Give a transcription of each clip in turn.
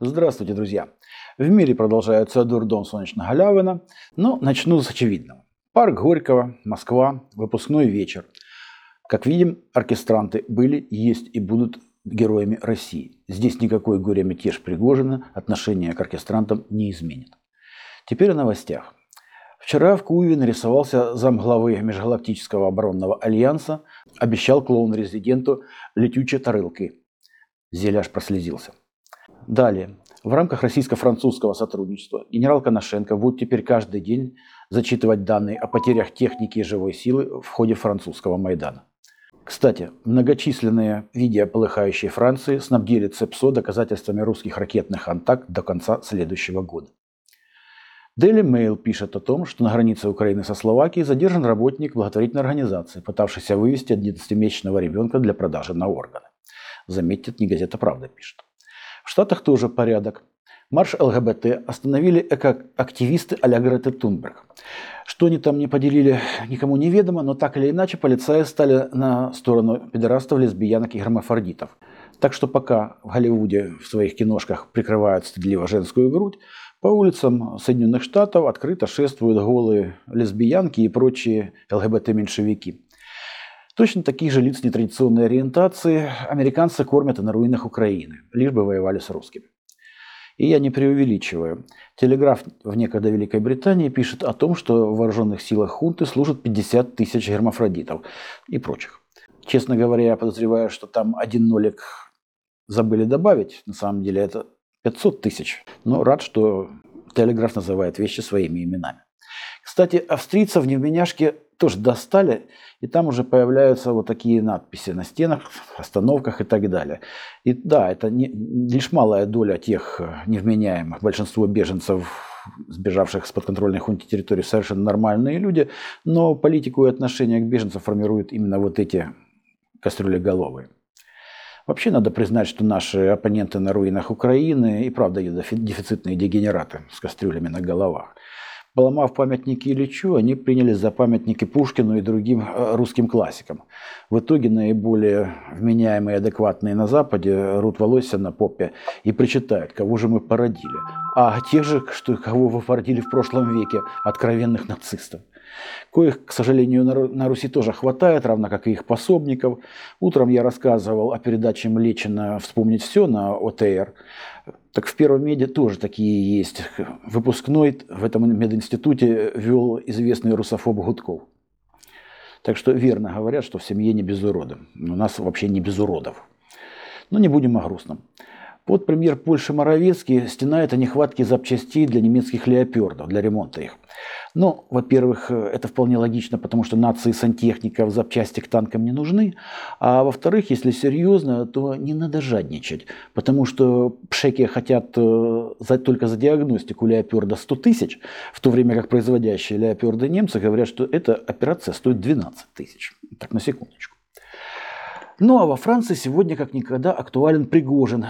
Здравствуйте, друзья! В мире продолжается дурдом солнечного Галявина, но начну с очевидного. Парк Горького, Москва, выпускной вечер. Как видим, оркестранты были, есть и будут героями России. Здесь никакой горе-мятеж Пригожина отношение к оркестрантам не изменит. Теперь о новостях. Вчера в Киеве нарисовался замглавы Межгалактического оборонного альянса, обещал клоун-резиденту летючие тарелки. Зеля аж прослезился. Далее. В рамках российско-французского сотрудничества генерал Коношенко будет теперь каждый день зачитывать данные о потерях техники и живой силы в ходе французского Майдана. Кстати, многочисленные видео полыхающей Франции снабдили ЦЕПСО доказательствами русских ракетных атак до конца следующего года. Daily Mail пишет о том, что на границе Украины со Словакией задержан работник благотворительной организации, пытавшийся вывести 11-месячного ребенка для продажи на органы. Заметьте, это не газета «Правда» пишет. В Штатах тоже порядок. Марш ЛГБТ остановили экоактивисты а-ля Греты Тунберг. Что они там не поделили, никому не ведомо, но так или иначе полицаи стали на сторону педерастов, лесбиянок и гермафродитов. Так что пока в Голливуде в своих киношках прикрывают стыдливо женскую грудь, по улицам Соединенных Штатов открыто шествуют голые лесбиянки и прочие ЛГБТ-меньшевики. Точно таких же лиц нетрадиционной ориентации американцы кормят и на руинах Украины, лишь бы воевали с русскими. И я не преувеличиваю. Телеграф в некогда Великой Британии пишет о том, что в вооруженных силах хунты служат 50 тысяч гермафродитов и прочих. Честно говоря, я подозреваю, что там один нолик забыли добавить. На самом деле это 500 тысяч. Но рад, что Телеграф называет вещи своими именами. Кстати, австрийцев в невменяшке тоже достали, и там уже появляются вот такие надписи на стенах, остановках и так далее. И да, это лишь малая доля тех невменяемых. Большинство беженцев, сбежавших с подконтрольной хунте территории, совершенно нормальные люди, но политику и отношение к беженцам формируют именно вот эти кастрюлеголовые. Вообще надо признать, что наши оппоненты на руинах Украины и правда дефицитные дегенераты с кастрюлями на головах. Поломав памятники Ильичу, они принялись за памятники Пушкину и другим русским классикам. В итоге наиболее вменяемые и адекватные на Западе рут волосся на попе и причитают, кого же мы породили. А тех же, кого вы породили в прошлом веке, откровенных нацистов. Коих, к сожалению, на Руси тоже хватает, равно как и их пособников. Утром я рассказывал о передаче Млечина «Вспомнить все» на ОТР. Так в Первом меде тоже такие есть. Выпускной в этом мединституте вел известный русофоб Гудков. Так что верно говорят, что в семье не без урода. У нас вообще не без уродов. Но не будем о грустном. Вот премьер Польши Моровецкий стенает о нехватке запчастей для немецких леопардов, для ремонта их. Ну, во-первых, это вполне логично, потому что нации сантехников запчасти к танкам не нужны. А во-вторых, если серьезно, то не надо жадничать, потому что пшеки хотят только за диагностику леопарда 100 тысяч, в то время как производящие леопарды немцы говорят, что эта операция стоит 12 тысяч. Так, на секундочку. Ну а во Франции сегодня как никогда актуален Пригожин.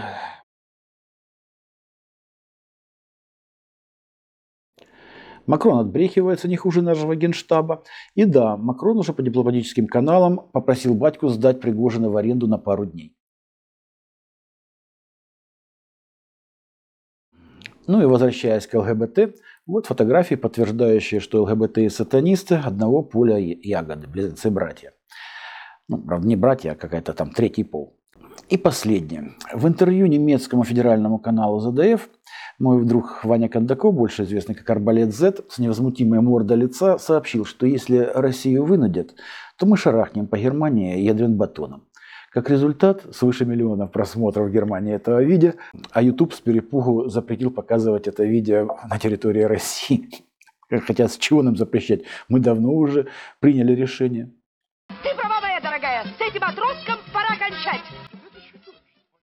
Макрон отбрехивается не хуже нашего генштаба. И да, Макрон уже по дипломатическим каналам попросил батьку сдать Пригожина в аренду на пару дней. Ну и возвращаясь к ЛГБТ, вот фотографии, подтверждающие, что ЛГБТ и сатанисты одного поля ягоды, близнецы-братья. Ну, правда, не братья, а какая-то там третий пол. И последнее. В интервью немецкому федеральному каналу ЗДФ мой друг Ваня Кондаков, больше известный как Арбалет Z, с невозмутимой мордой лица, сообщил, что если Россию вынудят, то мы шарахнем по Германии ядерным батоном. Как результат, свыше миллионов просмотров в Германии этого видео, а YouTube с перепугу запретил показывать это видео на территории России. Хотя с чего нам запрещать? Мы давно уже приняли решение.